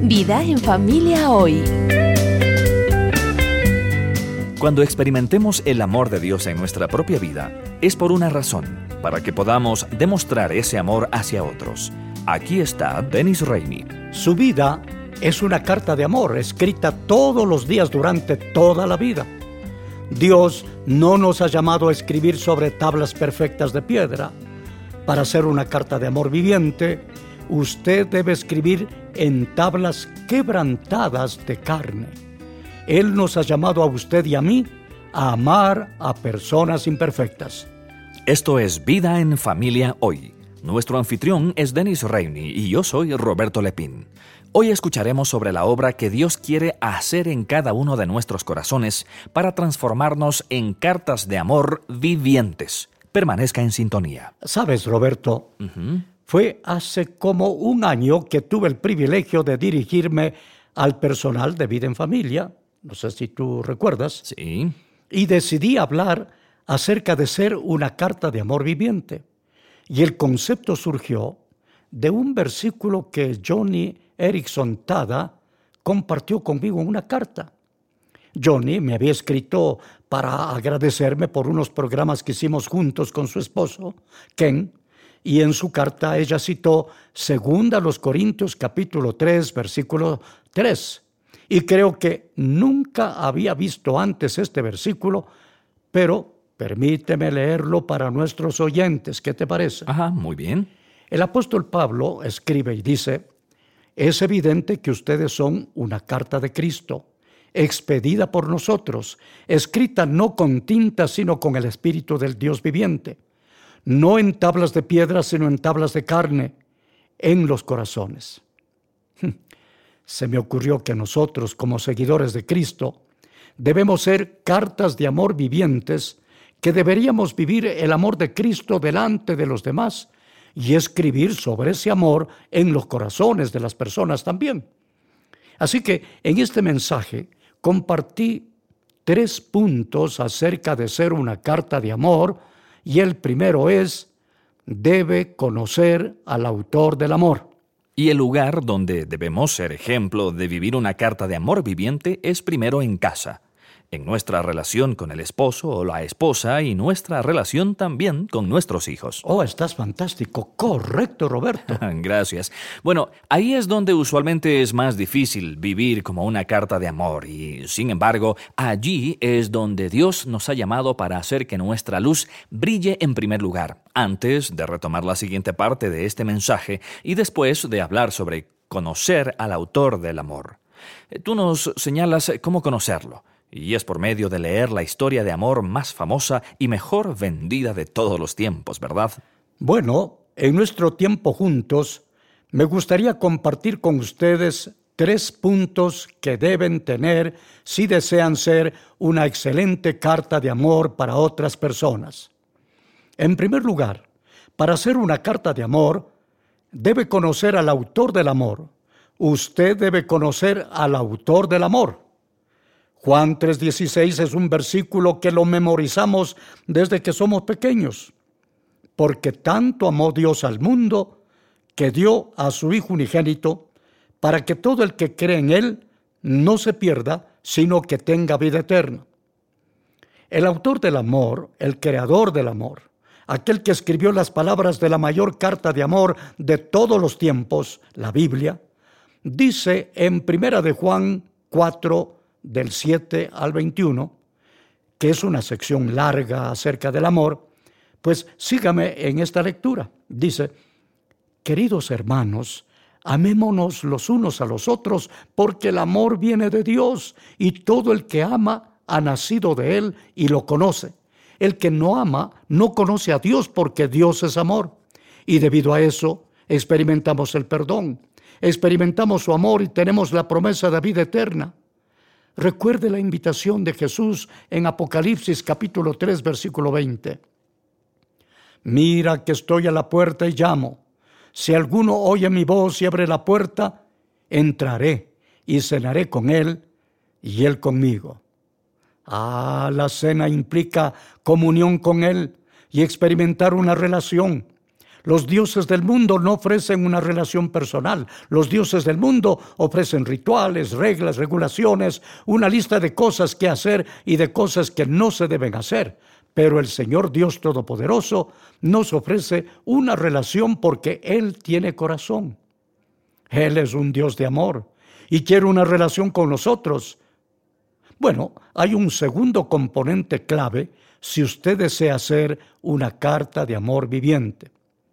Vida en familia hoy. Cuando experimentemos el amor de Dios en nuestra propia vida, es por una razón, para que podamos demostrar ese amor hacia otros. Aquí está Dennis Rainey. Su vida es una carta de amor escrita todos los días durante toda la vida. Dios no nos ha llamado a escribir sobre tablas perfectas de piedra. Para hacer una carta de amor viviente, usted debe escribir en tablas quebrantadas de carne. Él nos ha llamado a usted y a mí a amar a personas imperfectas. Esto es Vida en Familia Hoy. Nuestro anfitrión es Dennis Rainey y yo soy Roberto Lepín. Hoy escucharemos sobre la obra que Dios quiere hacer en cada uno de nuestros corazones para transformarnos en cartas de amor vivientes. Permanezca en sintonía. ¿Sabes, Roberto? Fue hace como un año que tuve el privilegio de dirigirme al personal de Vida en Familia, no sé si tú recuerdas, Sí. y decidí hablar acerca de ser una carta de amor viviente. Y el concepto surgió de un versículo que Johnny Erickson Tada compartió conmigo en una carta. Johnny me había escrito para agradecerme por unos programas que hicimos juntos con su esposo, Ken, y en su carta ella citó 2 Corintios capítulo 3, versículo 3. Y creo que nunca había visto antes este versículo, pero permíteme leerlo para nuestros oyentes. ¿Qué te parece? Ajá, muy bien. El apóstol Pablo escribe y dice: es evidente que ustedes son una carta de Cristo, expedida por nosotros, escrita no con tinta, sino con el Espíritu del Dios viviente. No en tablas de piedra, sino en tablas de carne, en los corazones. Se me ocurrió que nosotros, como seguidores de Cristo, debemos ser cartas de amor vivientes, que deberíamos vivir el amor de Cristo delante de los demás y escribir sobre ese amor en los corazones de las personas también. Así que en este mensaje compartí 3 puntos acerca de ser una carta de amor, y el primero es: debe conocer al autor del amor. Y el lugar donde debemos ser ejemplo de vivir una carta de amor viviente es primero en casa, en nuestra relación con el esposo o la esposa y nuestra relación también con nuestros hijos. Oh, estás fantástico. Correcto, Roberto. Gracias. Bueno, ahí es donde usualmente es más difícil vivir como una carta de amor y, sin embargo, allí es donde Dios nos ha llamado para hacer que nuestra luz brille en primer lugar, antes de retomar la siguiente parte de este mensaje y después de hablar sobre conocer al autor del amor. Tú nos señalas cómo conocerlo. Y es por medio de leer la historia de amor más famosa y mejor vendida de todos los tiempos, ¿verdad? Bueno, en nuestro tiempo juntos, me gustaría compartir con ustedes 3 puntos que deben tener si desean ser una excelente carta de amor para otras personas. En primer lugar, para ser una carta de amor, debe conocer al autor del amor. Usted debe conocer al autor del amor. Juan 3:16 es un versículo que lo memorizamos desde que somos pequeños. Porque tanto amó Dios al mundo, que dio a su Hijo unigénito, para que todo el que cree en Él no se pierda, sino que tenga vida eterna. El autor del amor, el creador del amor, aquel que escribió las palabras de la mayor carta de amor de todos los tiempos, la Biblia, dice en 1 de Juan 4, del 7 al 21, que es una sección larga acerca del amor, pues sígame en esta lectura. Dice: queridos hermanos, amémonos los unos a los otros, porque el amor viene de Dios, y todo el que ama ha nacido de Él y lo conoce. El que no ama no conoce a Dios, porque Dios es amor. Y debido a eso experimentamos el perdón, experimentamos su amor y tenemos la promesa de vida eterna. Recuerde la invitación de Jesús en Apocalipsis capítulo 3, versículo 20. Mira que estoy a la puerta y llamo. Si alguno oye mi voz y abre la puerta, entraré y cenaré con él y él conmigo. La cena implica comunión con él y experimentar una relación. Los dioses del mundo no ofrecen una relación personal. Los dioses del mundo ofrecen rituales, reglas, regulaciones, una lista de cosas que hacer y de cosas que no se deben hacer. Pero el Señor Dios Todopoderoso nos ofrece una relación porque Él tiene corazón. Él es un Dios de amor y quiere una relación con nosotros. Bueno, hay un segundo componente clave si usted desea ser una carta de amor viviente.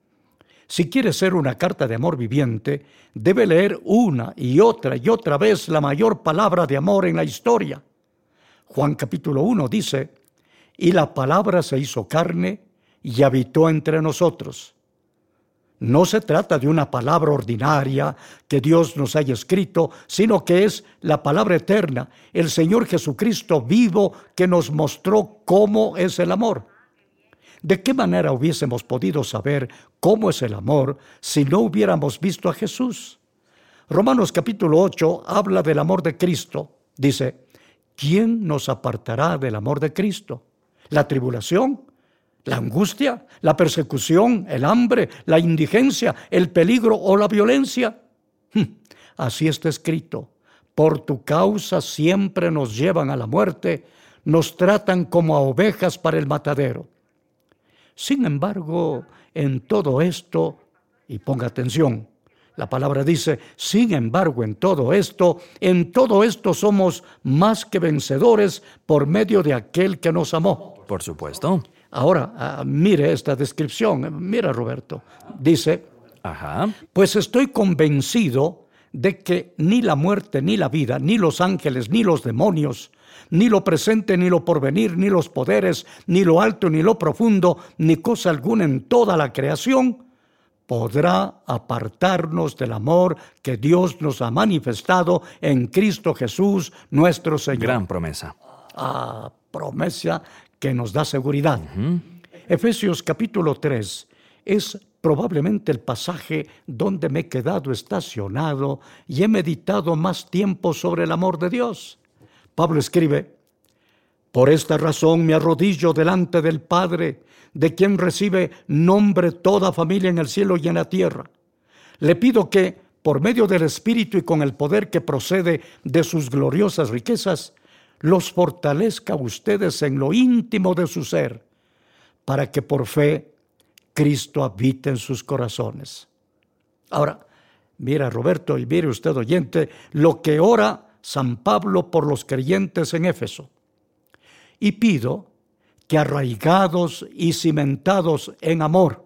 Si quiere ser una carta de amor viviente, debe leer una y otra vez la mayor palabra de amor en la historia. Juan capítulo 1 dice: y la palabra se hizo carne y habitó entre nosotros. No se trata de una palabra ordinaria que Dios nos haya escrito, sino que es la palabra eterna, el Señor Jesucristo vivo que nos mostró cómo es el amor. ¿De qué manera hubiésemos podido saber cómo es el amor si no hubiéramos visto a Jesús? Romanos capítulo 8 habla del amor de Cristo. Dice: ¿quién nos apartará del amor de Cristo? ¿La tribulación? ¿La angustia? ¿La persecución? ¿El hambre? ¿La indigencia? ¿El peligro o la violencia? Así está escrito: por tu causa siempre nos llevan a la muerte, nos tratan como a ovejas para el matadero. Sin embargo, en todo esto, y ponga atención, la palabra dice: sin embargo, en todo esto somos más que vencedores por medio de aquel que nos amó. Por supuesto. Ahora, mire esta descripción. Mira, Roberto. Dice: Ajá. pues estoy convencido de que ni la muerte, ni la vida, ni los ángeles, ni los demonios, ni lo presente, ni lo porvenir, ni los poderes, ni lo alto, ni lo profundo, ni cosa alguna en toda la creación podrá apartarnos del amor que Dios nos ha manifestado en Cristo Jesús, nuestro Señor. Gran promesa. Promesa que nos da seguridad. Efesios capítulo 3 es probablemente el pasaje donde me he quedado estacionado y he meditado más tiempo sobre el amor de Dios. Pablo escribe: por esta razón me arrodillo delante del Padre, de quien recibe nombre toda familia en el cielo y en la tierra. Le pido que, por medio del Espíritu y con el poder que procede de sus gloriosas riquezas, los fortalezca a ustedes en lo íntimo de su ser, para que por fe Cristo habite en sus corazones. Ahora, mira, Roberto, y mire usted, oyente, lo que ora San Pablo por los creyentes en Éfeso. Y pido que arraigados y cimentados en amor.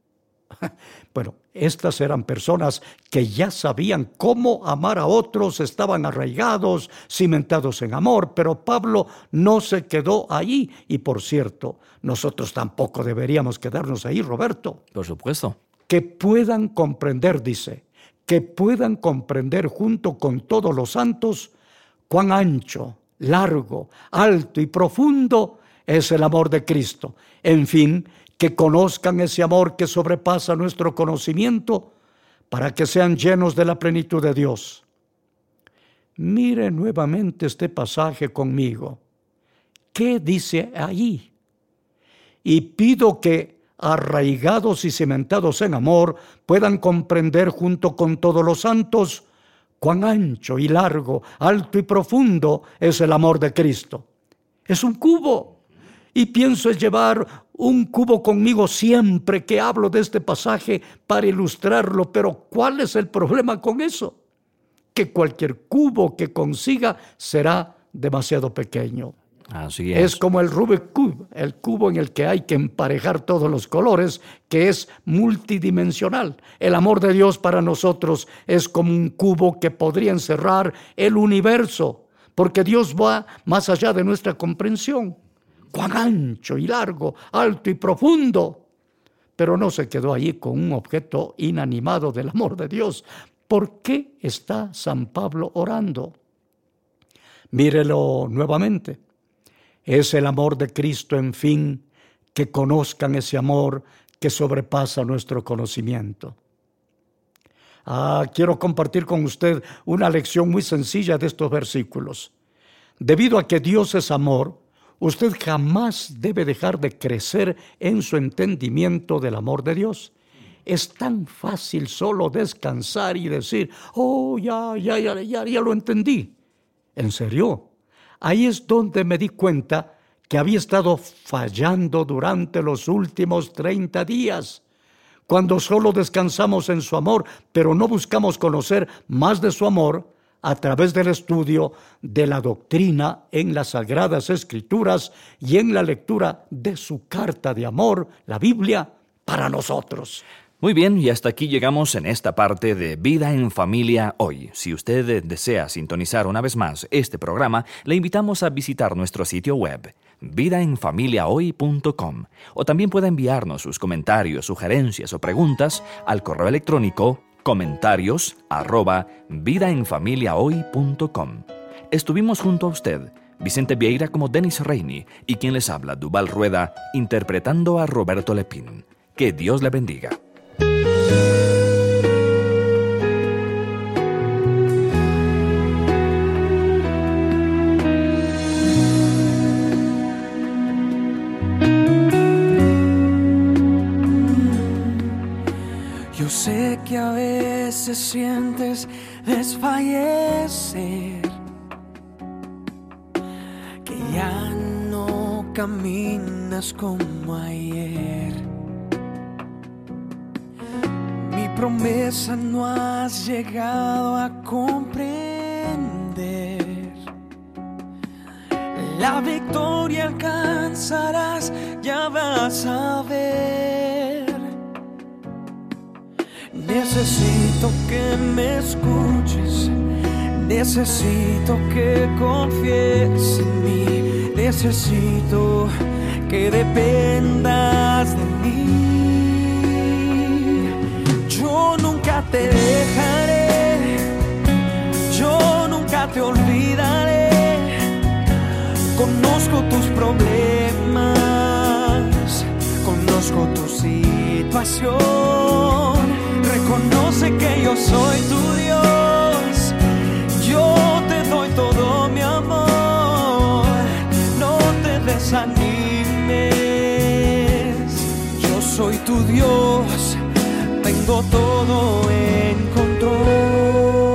Bueno, estas eran personas que ya sabían cómo amar a otros, estaban arraigados, cimentados en amor, pero Pablo no se quedó allí. Y por cierto, nosotros tampoco deberíamos quedarnos ahí, Roberto. Por supuesto. Que puedan comprender, dice, que puedan comprender junto con todos los santos cuán ancho, largo, alto y profundo es el amor de Cristo. En fin, que conozcan ese amor que sobrepasa nuestro conocimiento para que sean llenos de la plenitud de Dios. Mire nuevamente este pasaje conmigo. ¿Qué dice ahí? Y pido que, arraigados y cimentados en amor, puedan comprender junto con todos los santos cuán ancho y largo, alto y profundo es el amor de Cristo. Es un cubo. Y pienso llevar un cubo conmigo siempre que hablo de este pasaje para ilustrarlo. Pero ¿cuál es el problema con eso? Que cualquier cubo que consiga será demasiado pequeño. Así es. Es como el Rubik Cube, el cubo en el que hay que emparejar todos los colores, que es multidimensional. El amor de Dios para nosotros es como un cubo que podría encerrar el universo, porque Dios va más allá de nuestra comprensión. Cuán ancho y largo, alto y profundo. Pero no se quedó allí con un objeto inanimado del amor de Dios. ¿Por qué está San Pablo orando? Mírelo nuevamente. Es el amor de Cristo, en fin, que conozcan ese amor que sobrepasa nuestro conocimiento. Quiero compartir con usted una lección muy sencilla de estos versículos. Debido a que Dios es amor, usted jamás debe dejar de crecer en su entendimiento del amor de Dios. es tan fácil solo descansar y decir, oh, ya lo entendí. En serio, ahí es donde me di cuenta que había estado fallando durante los últimos 30 días. Cuando solo descansamos en su amor, pero no buscamos conocer más de su amor a través del estudio de la doctrina en las Sagradas Escrituras y en la lectura de su carta de amor, la Biblia, para nosotros. Muy bien, y hasta aquí llegamos en esta parte de Vida en Familia Hoy. Si usted desea sintonizar una vez más este programa, le invitamos a visitar nuestro sitio web, vidaenfamiliahoy.com, o también puede enviarnos sus comentarios, sugerencias o preguntas al correo electrónico comentarios@vidaenfamiliahoy.com. Estuvimos junto a usted, Vicente Vieira como Denis Reini, y quien les habla, Duval Rueda, interpretando a Roberto Lepín. Que Dios le bendiga. Yo sé que a veces sientes desfallecer, que ya no caminas como ayer. Mi promesa no has llegado a comprender. La victoria alcanzarás, ya vas a ver. Necesito que me escuches, necesito que confíes en mí, necesito que dependas de mí. Yo nunca te dejaré, yo nunca te olvidaré. Conozco tus problemas, conozco tu situación. Reconoce que yo soy tu Dios, yo te doy todo mi amor. No te desanimes, yo soy tu Dios, tengo todo en control.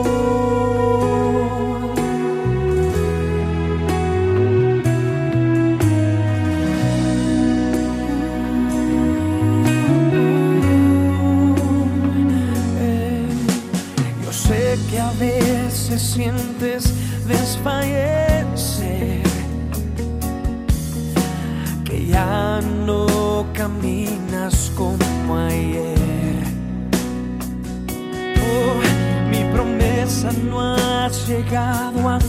Que a veces sientes desfallecer, que ya no caminas como ayer. Oh, mi promesa no has llegado a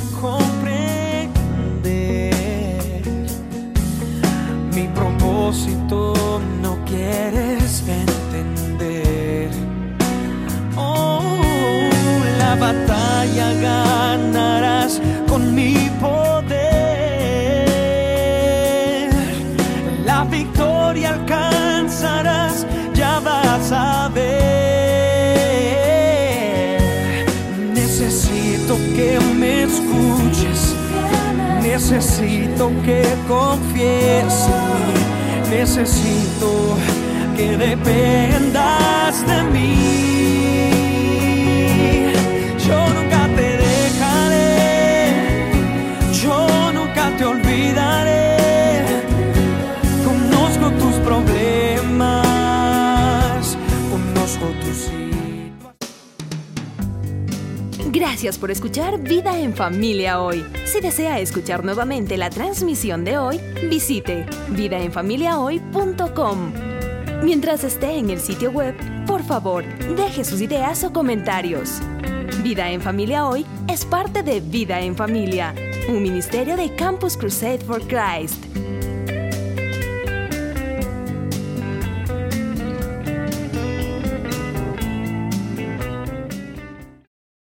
comprender. Mi propósito no quieres entender. La batalla ganarás con mi poder. La victoria alcanzarás, ya vas a ver. Necesito que me escuches, necesito que confíes en mí, necesito que dependas de mí. Yo nunca te dejaré, yo nunca te olvidaré. Conozco tus problemas, conozco tus situaciones. Gracias por escuchar Vida en Familia Hoy. Si desea escuchar nuevamente la transmisión de hoy, visite vidaenfamiliahoy.com. Mientras esté en el sitio web, por favor, deje sus ideas o comentarios. Vida en Familia Hoy es parte de Vida en Familia, un ministerio de Campus Crusade for Christ.